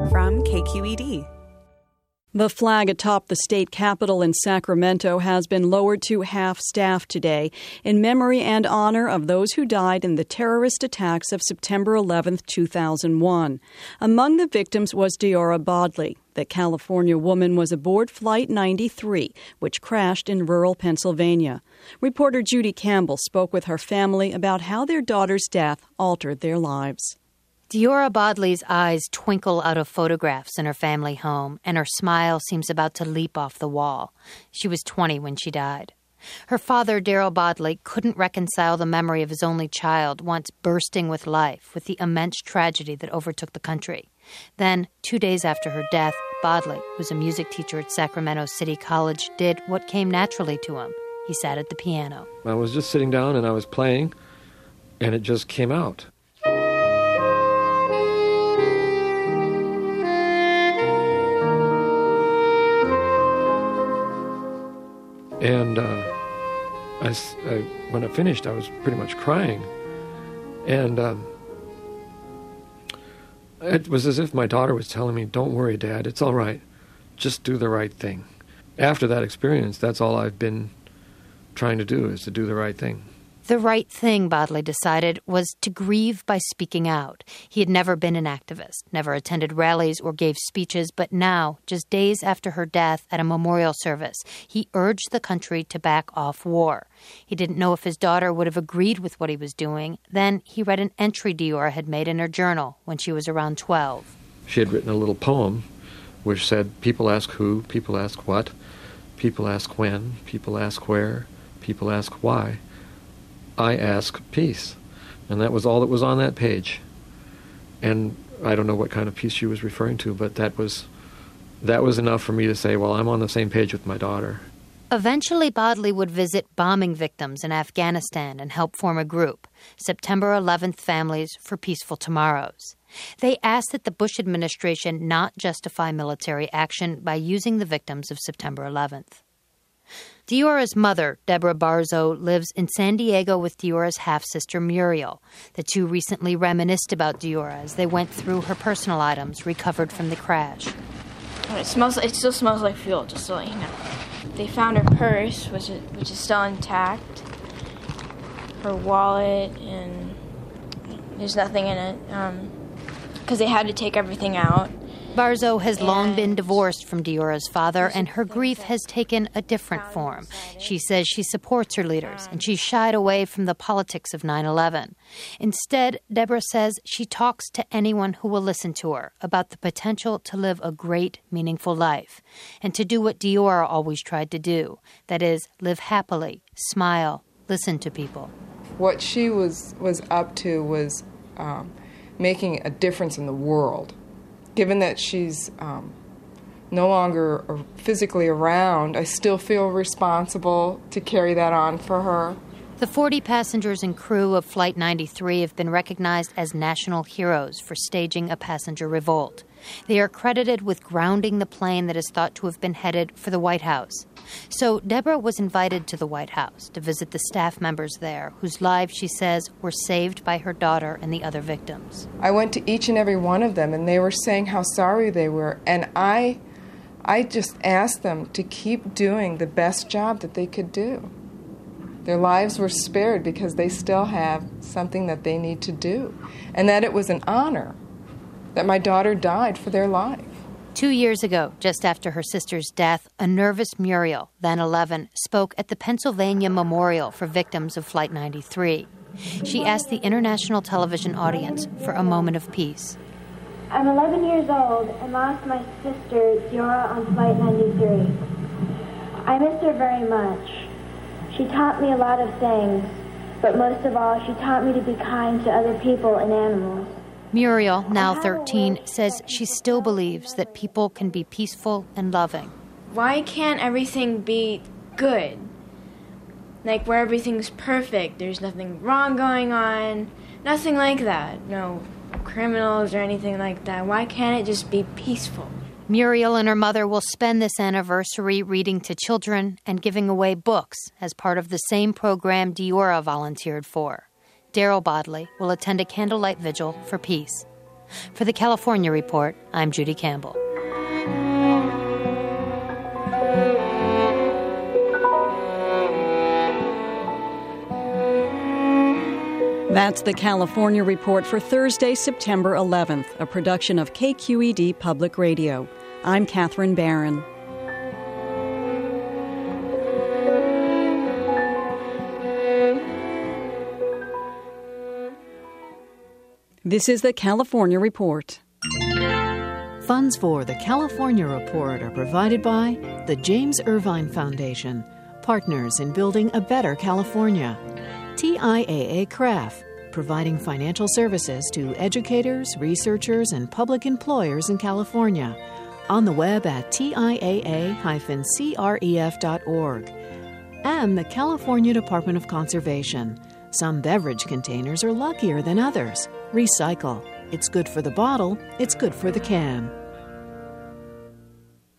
from KQED. The flag atop the state capitol in Sacramento has been lowered to half-staff today in memory and honor of those who died in the terrorist attacks of September 11, 2001. Among the victims was Deora Bodley. The California woman was aboard Flight 93, which crashed in rural Pennsylvania. Reporter Judy Campbell spoke with her family about how their daughter's death altered their lives. Deora Bodley's eyes twinkle out of photographs in her family home, and her smile seems about to leap off the wall. She was 20 when she died. Her father, Daryl Bodley, couldn't reconcile the memory of his only child once bursting with life with the immense tragedy that overtook the country. Then, 2 days after her death, Bodley, who's a music teacher at Sacramento City College, did what came naturally to him. He sat at the piano. I was just sitting down and I was playing, and it just came out. And when I finished, I was pretty much crying. And it was as if my daughter was telling me, "Don't worry, Dad, it's all right. Just do the right thing." After that experience, that's all I've been trying to do, is to do the right thing. The right thing, Bodley decided, was to grieve by speaking out. He had never been an activist, never attended rallies or gave speeches, but now, just days after her death at a memorial service, he urged the country to back off war. He didn't know if his daughter would have agreed with what he was doing. Then he read an entry Deora had made in her journal when she was around 12. She had written a little poem which said, "People ask who, people ask what, people ask when, people ask where, people ask why. I ask peace." And that was all that was on that page. And I don't know what kind of peace she was referring to, but that was enough for me to say, well, I'm on the same page with my daughter. Eventually, Bodley would visit bombing victims in Afghanistan and help form a group, September 11th Families for Peaceful Tomorrows. They asked that the Bush administration not justify military action by using the victims of September 11th. Deora's mother, Deborah Barzo, lives in San Diego with Deora's half-sister Muriel. The two recently reminisced about Deora as they went through her personal items recovered from the crash. It still smells like fuel, just to let you know. They found her purse, which is still intact, her wallet, and there's nothing in it, because they had to take everything out. Barzo has long been divorced from Deora's father, and her grief has taken a different form. She says she supports her leaders, and she shied away from the politics of 9/11. Instead, Deborah says she talks to anyone who will listen to her about the potential to live a great, meaningful life, and to do what Deora always tried to do, that is, live happily, smile, listen to people. What she was up to was making a difference in the world. Given that she's no longer physically around, I still feel responsible to carry that on for her. The 40 passengers and crew of Flight 93 have been recognized as national heroes for staging a passenger revolt. They are credited with grounding the plane that is thought to have been headed for the White House. So Deborah was invited to the White House to visit the staff members there, whose lives, she says, were saved by her daughter and the other victims. I went to each and every one of them, and they were saying how sorry they were. And I just asked them to keep doing the best job that they could do. Their lives were spared because they still have something that they need to do. And that it was an honor that my daughter died for their life. 2 years ago, just after her sister's death, a nervous Muriel, then 11, spoke at the Pennsylvania Memorial for Victims of Flight 93. She asked the international television audience for a moment of peace. I'm 11 years old and lost my sister, Deora, on Flight 93. I miss her very much. She taught me a lot of things, but most of all, she taught me to be kind to other people and animals. Muriel, now 13, says she still believes that people can be peaceful and loving. Why can't everything be good? Like where everything's perfect, there's nothing wrong going on, nothing like that. No criminals or anything like that. Why can't it just be peaceful? Muriel and her mother will spend this anniversary reading to children and giving away books as part of the same program Deora volunteered for. Daryl Bodley will attend a candlelight vigil for peace. For the California Report, I'm Judy Campbell. That's the California Report for Thursday, September 11th, a production of KQED Public Radio. I'm Catherine Barron. This is the California Report. Funds for the California Report are provided by the James Irvine Foundation, partners in building a better California. TIAA CRAF, providing financial services to educators, researchers, and public employers in California. On the web at tiaa-cref.org. And the California Department of Conservation. Some beverage containers are luckier than others. Recycle. It's good for the bottle, it's good for the can.